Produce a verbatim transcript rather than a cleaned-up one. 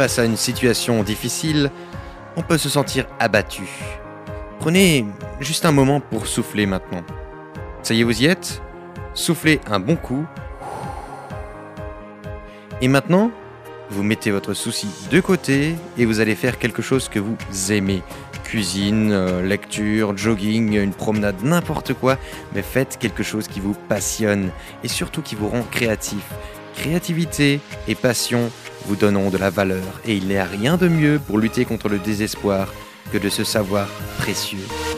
face à une situation difficile, on peut se sentir abattu. Prenez juste un moment pour souffler maintenant. Ça y est, vous y êtes ? Soufflez un bon coup. Et maintenant, vous mettez votre souci de côté et vous allez faire quelque chose que vous aimez. Cuisine, euh, lecture, jogging, une promenade, n'importe quoi, mais faites quelque chose qui vous passionne et surtout qui vous rend créatif. Créativité et passion vous donneront de la valeur et il n'y a rien de mieux pour lutter contre le désespoir que de se savoir précieux.